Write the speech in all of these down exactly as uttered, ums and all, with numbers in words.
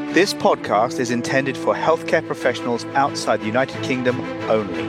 This podcast is intended for healthcare professionals outside the United Kingdom only.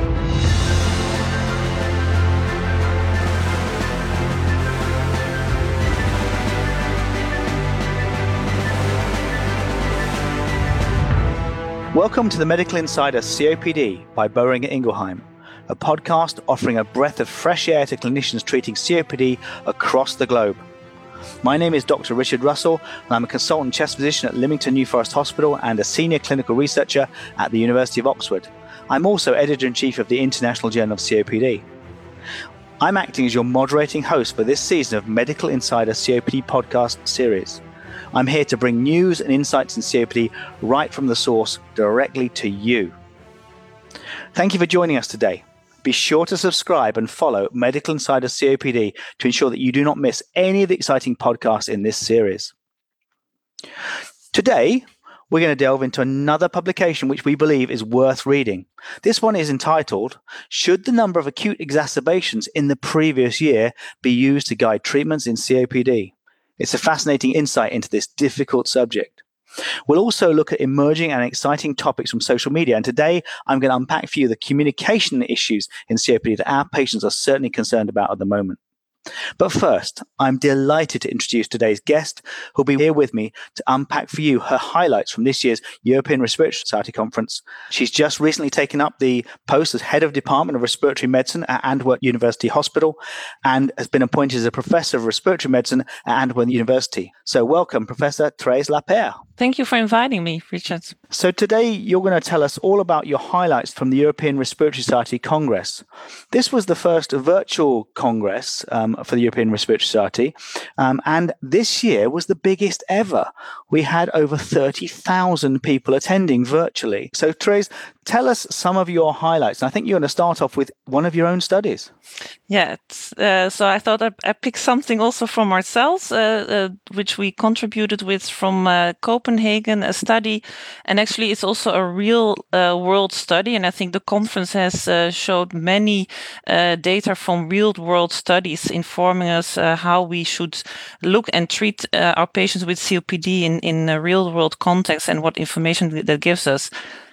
Welcome to the Medical Insider C O P D by Boehringer Ingelheim, a podcast offering a breath of fresh air to clinicians treating C O P D across the globe. My name is Doctor Richard Russell, and I'm a consultant chest physician at Lymington New Forest Hospital and a senior clinical researcher at the University of Oxford. I'm also editor-in-chief of the International Journal of C O P D. I'm acting as your moderating host for this season of Medical Insider C O P D podcast series. I'm here to bring news and insights in C O P D right from the source directly to you. Thank you for joining us today. Be sure to subscribe and follow Medical Insider C O P D to ensure that you do not miss any of the exciting podcasts in this series. Today, we're going to delve into another publication which we believe is worth reading. This one is entitled, "Should the number of acute exacerbations in the previous year be used to guide treatments in C O P D?" It's a fascinating insight into this difficult subject. We'll also look at emerging and exciting topics from social media. And today, I'm going to unpack for you the communication issues in C O P D that our patients are certainly concerned about at the moment. But first, I'm delighted to introduce today's guest, who'll be here with me to unpack for you her highlights from this year's European Respiratory Society conference. She's just recently taken up the post as head of Department of Respiratory Medicine at Antwerp University Hospital and has been appointed as a professor of respiratory medicine at Antwerp University. So welcome, Professor Thérèse Lapeyre. Thank you for inviting me, Richard. So today you're going to tell us all about your highlights from the European Respiratory Society Congress. This was the first virtual congress um, for the European Respiratory Society, um, and this year was the biggest ever. We had over thirty thousand people attending virtually. So Thérèse, tell us some of your highlights. And I think you're going to start off with one of your own studies. Yeah, uh, so I thought I, I picked something also from ourselves, uh, uh, which we contributed with from uh, Copenhagen, a study. And actually, it's also a real uh, world study. And I think the conference has uh, showed many uh, data from real world studies informing us uh, how we should look and treat uh, our patients with C O P D in, in a real world context and what information that gives us.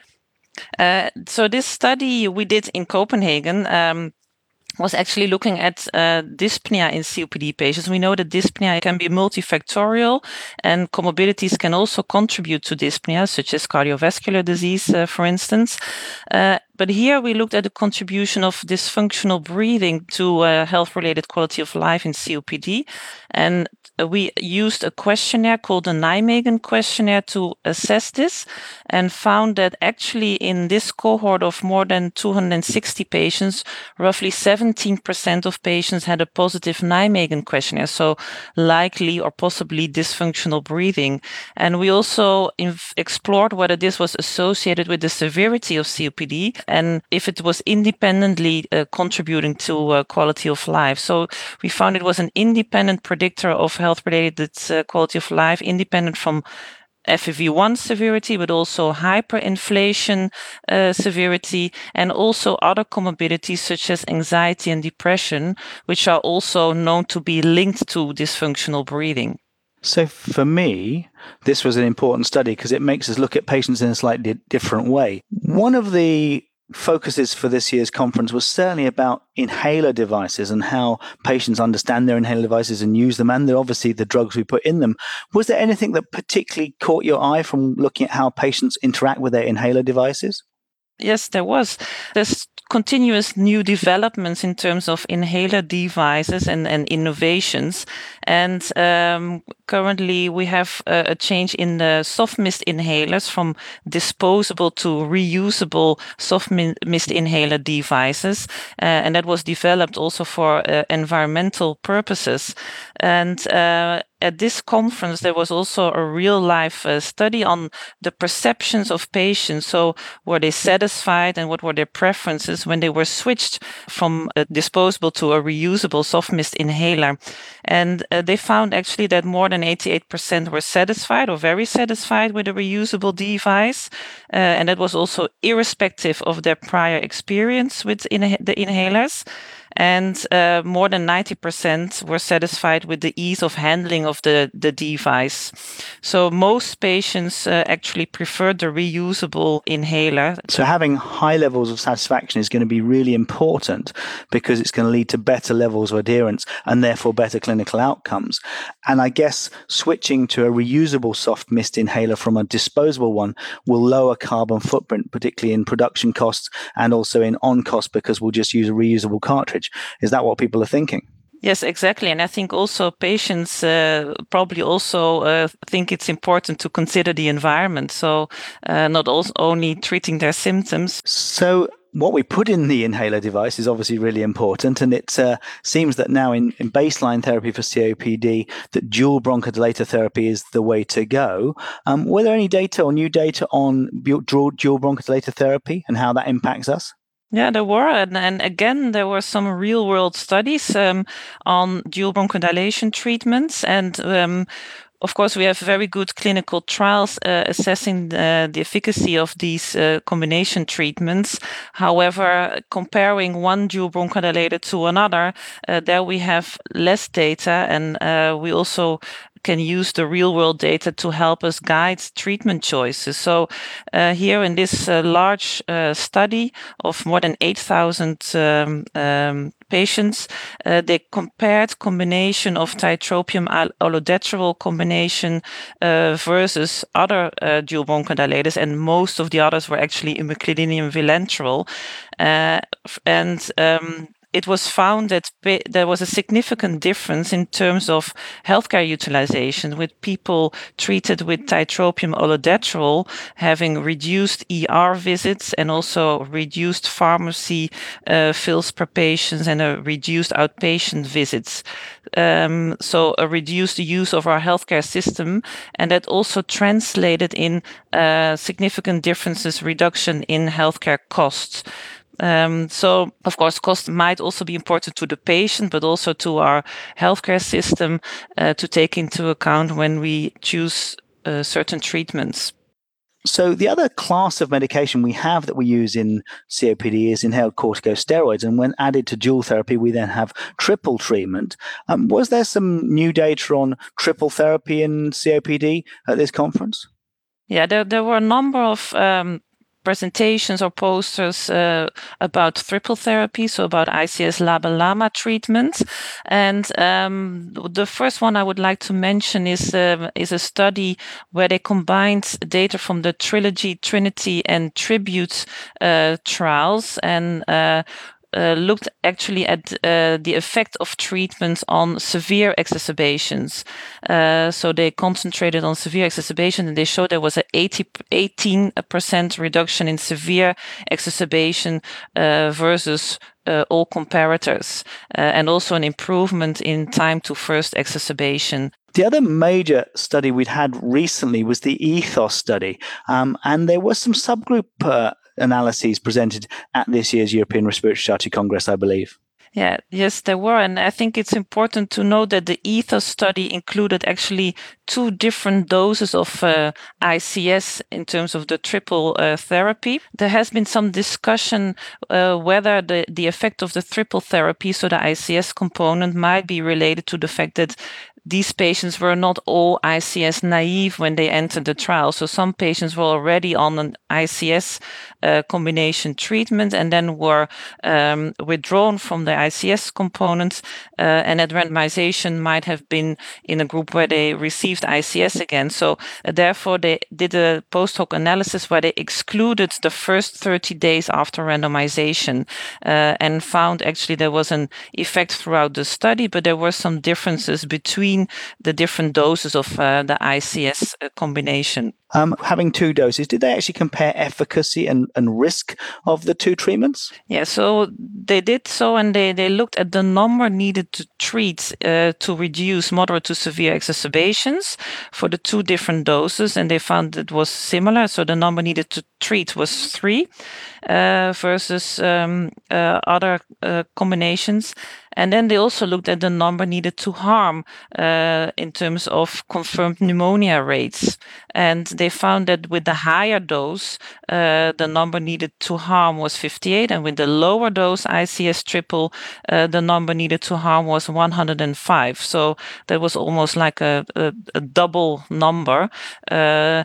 Uh, so this study we did in Copenhagen um, was actually looking at uh, dyspnea in C O P D patients. We know that dyspnea can be multifactorial and comorbidities can also contribute to dyspnea, such as cardiovascular disease, uh, for instance. Uh, but here we looked at the contribution of dysfunctional breathing to uh, health-related quality of life in C O P D. And we used a questionnaire called the Nijmegen questionnaire to assess this and found that actually in this cohort of more than two hundred sixty patients, roughly seventeen percent of patients had a positive Nijmegen questionnaire, so likely or possibly dysfunctional breathing. And we also inf- explored whether this was associated with the severity of C O P D and if it was independently uh, contributing to uh, quality of life. So we found it was an independent predictor of health-related uh, quality of life, independent from F E V one severity, but also hyperinflation uh, severity, and also other comorbidities such as anxiety and depression, which are also known to be linked to dysfunctional breathing. So for me, this was an important study because it makes us look at patients in a slightly different way. One of the focuses for this year's conference was certainly about inhaler devices and how patients understand their inhaler devices and use them, and they're obviously the drugs we put in them. Was there anything that particularly caught your eye from looking at how patients interact with their inhaler devices? Yes, there was. There's continuous new developments in terms of inhaler devices and, and innovations. And um, currently we have a, a change in the soft mist inhalers from disposable to reusable soft mist inhaler devices. Uh, and that was developed also for uh, environmental purposes. And uh, at this conference, there was also a real-life uh, study on the perceptions of patients. So were they satisfied and what were their preferences when they were switched from a disposable to a reusable soft mist inhaler? And uh, they found actually that more than eighty-eight percent were satisfied or very satisfied with a reusable device. Uh, and that was also irrespective of their prior experience with inha- the inhalers. and uh, more than ninety percent were satisfied with the ease of handling of the, the device. So most patients uh, actually preferred the reusable inhaler. So having high levels of satisfaction is going to be really important because it's going to lead to better levels of adherence and therefore better clinical outcomes. And I guess switching to a reusable soft mist inhaler from a disposable one will lower carbon footprint, particularly in production costs and also in on cost, because we'll just use a reusable cartridge. Is that what people are thinking? Yes, exactly. And I think also patients uh, probably also uh, think it's important to consider the environment. So uh, not also only treating their symptoms. So what we put in the inhaler device is obviously really important. And it uh, seems that now in, in baseline therapy for C O P D, that dual bronchodilator therapy is the way to go. Um, were there any data or new data on dual, dual bronchodilator therapy and how that impacts us? Yeah, there were. And, and again, there were some real world studies um, on dual bronchodilation treatments. And um, of course, we have very good clinical trials uh, assessing uh, the efficacy of these uh, combination treatments. However, comparing one dual bronchodilator to another, uh, there we have less data, and uh, we also can use the real world data to help us guide treatment choices. So uh, here in this uh, large uh, study of more than eight thousand um, um, patients, uh, they compared combination of tiotropium olodaterol combination uh, versus other uh, dual bronchodilators, and most of the others were actually imeclidinium vilanterol. Uh, and um, it was found that there was a significant difference in terms of healthcare utilization, with people treated with tiotropium olodaterol having reduced E R visits and also reduced pharmacy uh, fills per patient and a reduced outpatient visits. Um, so a reduced use of our healthcare system, and that also translated in uh, significant differences, reduction in healthcare costs. Um, so, of course, cost might also be important to the patient, but also to our healthcare system uh, to take into account when we choose uh, certain treatments. So the other class of medication we have that we use in C O P D is inhaled corticosteroids. And when added to dual therapy, we then have triple treatment. Um, was there some new data on triple therapy in C O P D at this conference? Yeah, there, there were a number of um, presentations or posters uh, about triple therapy, so about I C S LABA/LAMA treatment. And um, the first one I would like to mention is uh, is a study where they combined data from the Trilogy, Trinity, and Tribute uh, trials, and uh, Uh, looked actually at uh, the effect of treatment on severe exacerbations. Uh, so they concentrated on severe exacerbation, and they showed there was an eighteen percent reduction in severe exacerbation uh, versus uh, all comparators, uh, and also an improvement in time to first exacerbation. The other major study we'd had recently was the ETHOS study, um, and there was some subgroup uh, analyses presented at this year's European Respiratory Society Congress, I believe. Yeah, yes, there were. And I think it's important to note that the ETHOS study included actually two different doses of uh, I C S in terms of the triple uh, therapy. There has been some discussion uh, whether the, the effect of the triple therapy, so the I C S component, might be related to the fact that these patients were not all I C S naive when they entered the trial. So some patients were already on an I C S uh, combination treatment and then were um, withdrawn from the I C S component. Uh, and that randomization might have been in a group where they received I C S again. So uh, therefore, they did a post hoc analysis where they excluded the first thirty days after randomization uh, and found actually there was an effect throughout the study, but there were some differences between the different doses of uh, the I C S uh, combination. Um, having two doses, did they actually compare efficacy and, and risk of the two treatments? Yeah, so they did so, and they, they looked at the number needed to treat uh, to reduce moderate to severe exacerbations for the two different doses, and they found it was similar. So the number needed to treat was three uh, versus um, uh, other uh, combinations. And then they also looked at the number needed to harm uh, in terms of confirmed pneumonia rates. And they found that with the higher dose, uh, the number needed to harm was fifty-eight, and with the lower dose I C S triple, uh, the number needed to harm was one hundred five. So that was almost like a, a, a double number, uh,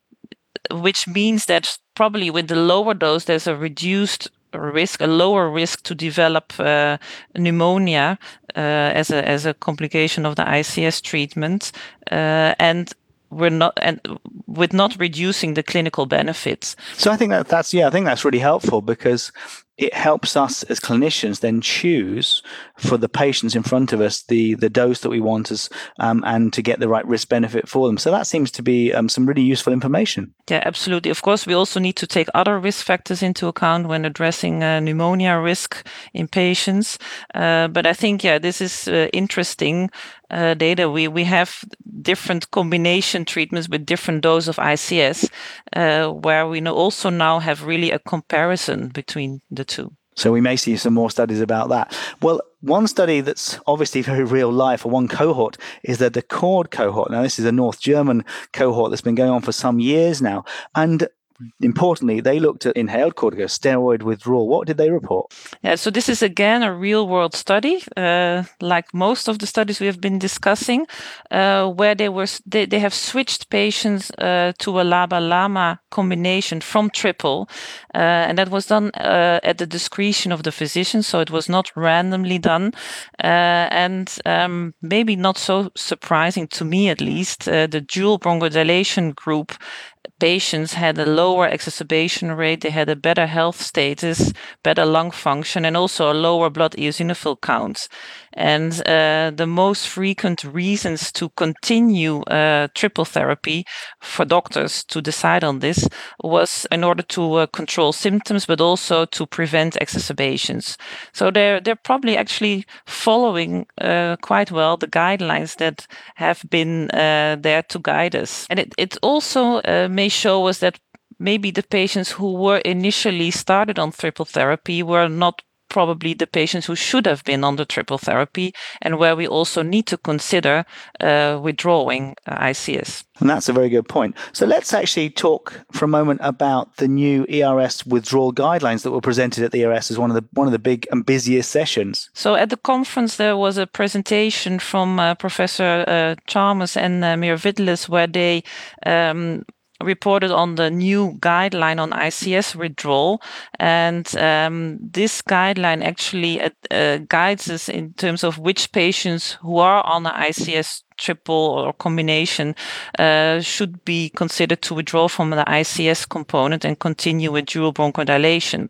which means that probably with the lower dose, there's a reduced risk, a lower risk to develop uh, pneumonia uh, as a as a complication of the I C S treatment, uh, and we're not and with not reducing the clinical benefits. So I think that that's yeah, I think that's really helpful, because it helps us as clinicians then choose for the patients in front of us the the dose that we want us um, and to get the right risk benefit for them. So that seems to be um, some really useful information. Yeah, absolutely. Of course, we also need to take other risk factors into account when addressing uh, pneumonia risk in patients. Uh, but I think, yeah, this is uh, interesting uh, data. We we have different combination treatments with different dose of I C S, uh, where we know also now have really a comparison between the two. So we may see some more studies about that. Well, one study that's obviously very real life, or one cohort, is the DACCORD cohort. Now, this is a North German cohort that's been going on for some years now. And importantly, they looked at inhaled corticosteroid withdrawal. What did they report? Yeah, so this is again a real-world study, uh, like most of the studies we have been discussing, uh, where they were they, they have switched patients uh, to a LABA/LAMA combination from triple, uh, and that was done uh, at the discretion of the physician, so it was not randomly done, uh, and um, maybe not so surprising to me at least, uh, the dual bronchodilation group patients had a lower exacerbation rate, they had a better health status, better lung function, and also a lower blood eosinophil count. And uh, the most frequent reasons to continue uh, triple therapy for doctors to decide on this was in order to uh, control symptoms, but also to prevent exacerbations. So they're they're probably actually following uh, quite well the guidelines that have been uh, there to guide us. And it, it also uh, may show us that maybe the patients who were initially started on triple therapy were not probably the patients who should have been on the triple therapy, and where we also need to consider uh, withdrawing uh, I C S. And that's a very good point. So let's actually talk for a moment about the new E R S withdrawal guidelines that were presented at the E R S as one of the one of the big and busiest sessions. So at the conference, there was a presentation from uh, Professor uh, Chalmers and uh, Mir Vidlis, where they um, reported on the new guideline on I C S withdrawal, and um, this guideline actually uh, uh, guides us in terms of which patients who are on the I C S triple or combination uh, should be considered to withdraw from the I C S component and continue with dual bronchodilation.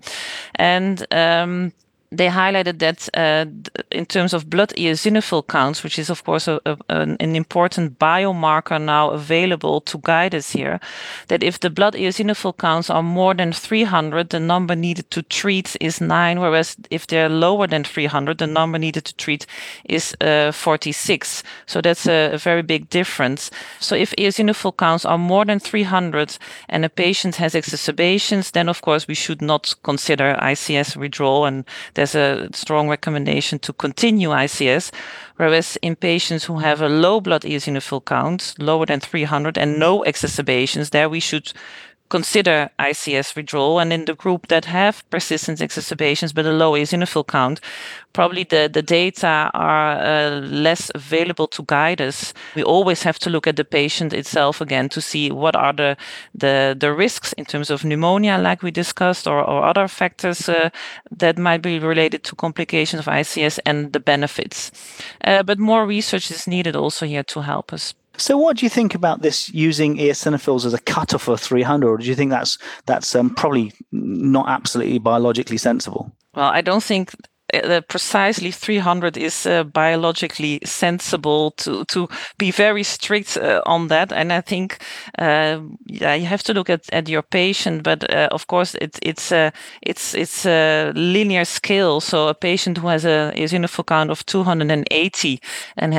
And um, they highlighted that uh, in terms of blood eosinophil counts, which is of course a, a, an important biomarker now available to guide us here, that if the blood eosinophil counts are more than three hundred, the number needed to treat is nine, whereas if they're lower than three hundred, the number needed to treat is uh, forty-six. So that's a, a very big difference. So if eosinophil counts are more than three hundred and a patient has exacerbations, then of course we should not consider I C S withdrawal, and there's a strong recommendation to continue I C S. Whereas in patients who have a low blood eosinophil count, lower than three hundred, and no exacerbations, there we should consider I C S withdrawal. And in the group that have persistent exacerbations but a low eosinophil count, probably the, the data are uh, less available to guide us. We always have to look at the patient itself again to see what are the the, the risks in terms of pneumonia, like we discussed, or, or other factors uh, that might be related to complications of I C S, and the benefits. Uh, but more research is needed also here to help us. So what do you think about this using eosinophils as a cutoff of three hundred, or do you think that's that's um, probably not absolutely biologically sensible? Well, I don't think uh, precisely three hundred is uh, biologically sensible to, to be very strict uh, on that. And I think uh, yeah, you have to look at, at your patient, but uh, of course it, it's a it's it's a linear scale. So a patient who has a eosinophil count of two hundred eighty and has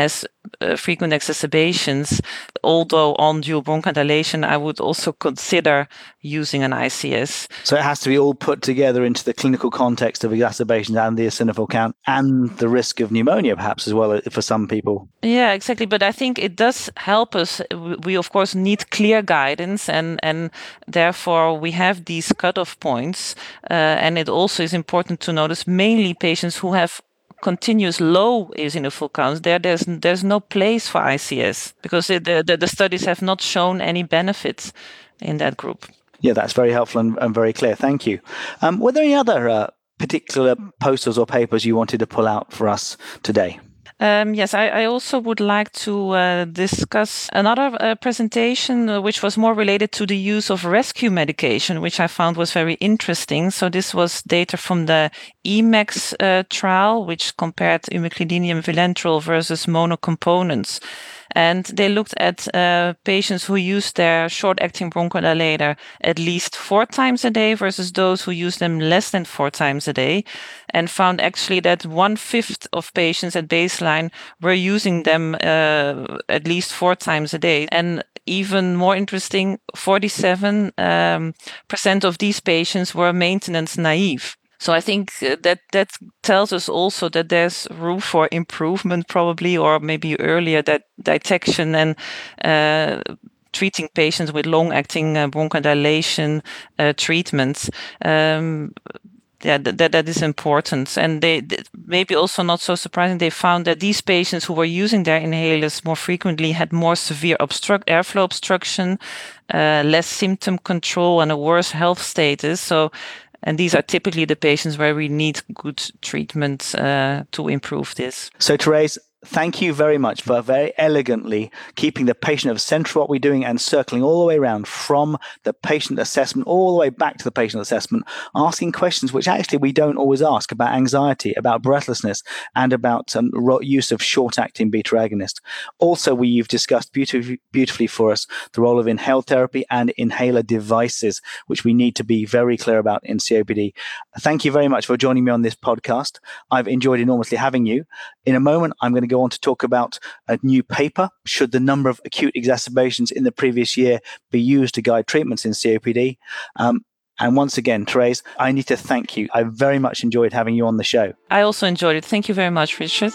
uh, frequent exacerbations, although on dual bronchodilation, I would also consider using an I C S. So it has to be all put together into the clinical context of exacerbations and the eosinophil count and the risk of pneumonia, perhaps, as well for some people. Yeah, exactly. But I think it does help us. We, of course, need clear guidance, and, and therefore we have these cutoff points. Uh, and it also is important to notice mainly patients who have continuous low eosinophil counts. There, there's there's no place for I C S because it, the, the the studies have not shown any benefits in that group. Yeah, that's very helpful and, and very clear. Thank you. Um, were there any other uh, particular posters or papers you wanted to pull out for us today? Um, yes, I, I also would like to uh, discuss another uh, presentation uh, which was more related to the use of rescue medication, which I found was very interesting. So this was data from the E MAX uh, trial, which compared imeclidinium vilanterol versus monocomponents. And they looked at uh, patients who used their short-acting bronchodilator at least four times a day versus those who used them less than four times a day, and found actually that one-fifth of patients at baseline were using them uh, at least four times a day. And even more interesting, forty-seven um, percent of these patients were maintenance naive. So I think that that tells us also that there's room for improvement probably, or maybe earlier that detection and uh, treating patients with long-acting uh, bronchodilation uh, treatments. Um, yeah, that that is important. And they, they maybe also not so surprising, they found that these patients who were using their inhalers more frequently had more severe obstruct airflow obstruction, uh, less symptom control, and a worse health status. So. And these are typically the patients where we need good treatment uh, to improve this. So, Therese, thank you very much for very elegantly keeping the patient at the center of what we're doing and circling all the way around from the patient assessment all the way back to the patient assessment, asking questions which actually we don't always ask about anxiety, about breathlessness, and about um, use of short-acting beta agonist. Also, we, you've discussed beautifully, beautifully for us the role of inhaled therapy and inhaler devices, which we need to be very clear about in C O P D. Thank you very much for joining me on this podcast. I've enjoyed enormously having you. In a moment, I'm going to go on to talk about a new paper. Should the number of acute exacerbations in the previous year be used to guide treatments in C O P D? Um, and once again, Therese, I need to thank you. I very much enjoyed having you on the show. I also enjoyed it. Thank you very much, Richard.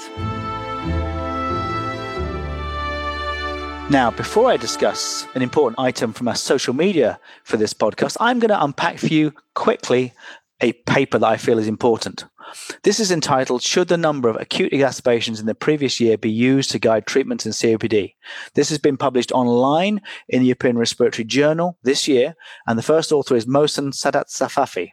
Now, before I discuss an important item from our social media for this podcast, I'm going to unpack for you quickly a paper that I feel is important. This is entitled, Should the number of acute exacerbations in the previous year be used to guide treatments in C O P D? This has been published online in the European Respiratory Journal this year, and the first author is Mohsen Sadat-Safafi.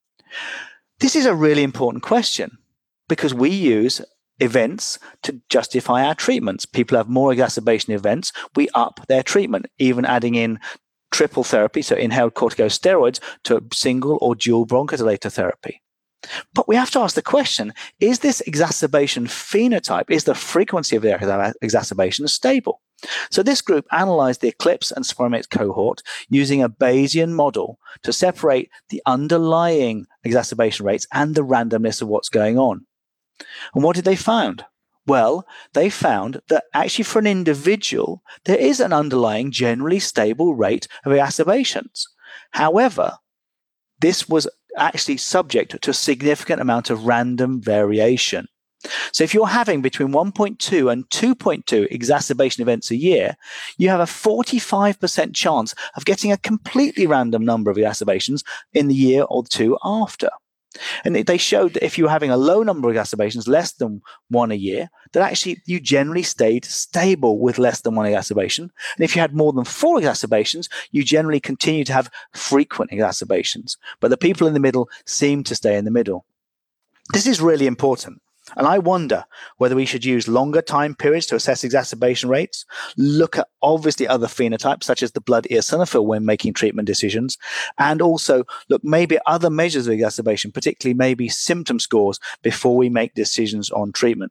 This is a really important question because we use events to justify our treatments. People have more exacerbation events, we up their treatment, even adding in triple therapy, so inhaled corticosteroids, to single or dual bronchodilator therapy. But we have to ask the question, is this exacerbation phenotype, is the frequency of the exacerbation stable? So this group analyzed the ECLIPSE and SPIROMET cohort using a Bayesian model to separate the underlying exacerbation rates and the randomness of what's going on. And what did they find? Well, they found that actually for an individual, there is an underlying generally stable rate of exacerbations. However, this was actually subject to a significant amount of random variation. So if you're having between one point two and two point two exacerbation events a year, you have a forty-five percent chance of getting a completely random number of exacerbations in the year or two after. And they showed that if you were having a low number of exacerbations, less than one a year, that actually you generally stayed stable with less than one exacerbation. And if you had more than four exacerbations, you generally continue to have frequent exacerbations. But the people in the middle seem to stay in the middle. This is really important. And I wonder whether we should use longer time periods to assess exacerbation rates, look at obviously other phenotypes such as the blood eosinophil when making treatment decisions, and also look maybe at other measures of exacerbation, particularly maybe symptom scores, before we make decisions on treatment.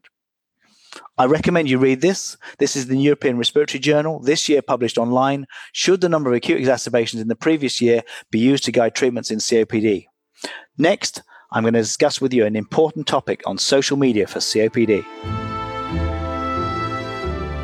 I recommend you read this. This is the European Respiratory Journal, this year published online. Should the number of acute exacerbations in the previous year be used to guide treatments in C O P D? Next, I'm going to discuss with you an important topic on social media for C O P D.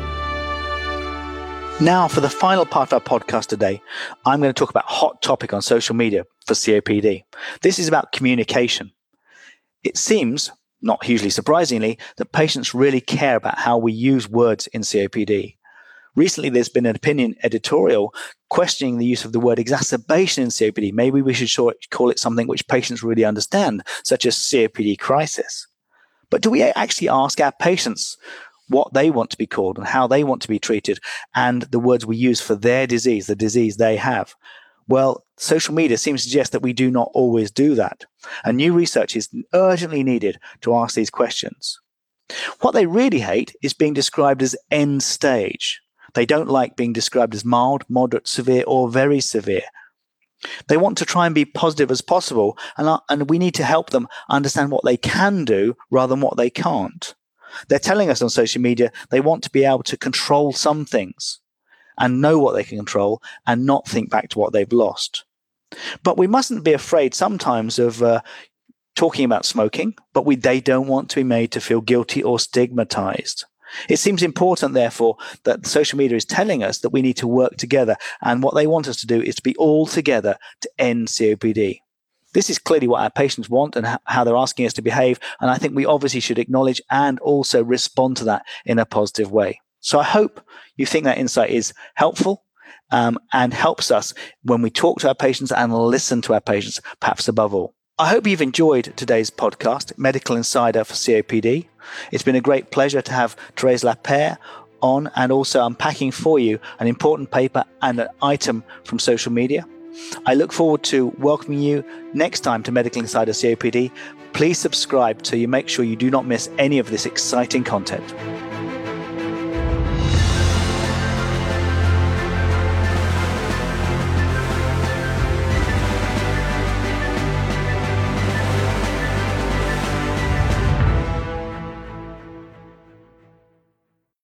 Now, for the final part of our podcast today, I'm going to talk about a hot topic on social media for C O P D. This is about communication. It seems, not hugely surprisingly, that patients really care about how we use words in C O P D. Recently, there's been an opinion editorial questioning the use of the word exacerbation in C O P D. Maybe we should call it something which patients really understand, such as C O P D crisis. But do we actually ask our patients what they want to be called and how they want to be treated, and the words we use for their disease, the disease they have? Well, social media seems to suggest that we do not always do that. And new research is urgently needed to ask these questions. What they really hate is being described as end stage. They don't like being described as mild, moderate, severe, or very severe. They want to try and be positive as possible, and, uh, and we need to help them understand what they can do rather than what they can't. They're telling us on social media they want to be able to control some things and know what they can control and not think back to what they've lost. But we mustn't be afraid sometimes of uh, talking about smoking, but we, they don't want to be made to feel guilty or stigmatized. It seems important, therefore, that social media is telling us that we need to work together, and what they want us to do is to be all together to end C O P D. This is clearly what our patients want and how they're asking us to behave, and I think we obviously should acknowledge and also respond to that in a positive way. So I hope you think that insight is helpful um, and helps us when we talk to our patients and listen to our patients, perhaps above all. I hope you've enjoyed today's podcast, Medical Insider for C O P D. It's been a great pleasure to have Therese Lapeyre on and also unpacking for you an important paper and an item from social media. I look forward to welcoming you next time to Medical Insider C O P D. Please subscribe so you make sure you do not miss any of this exciting content.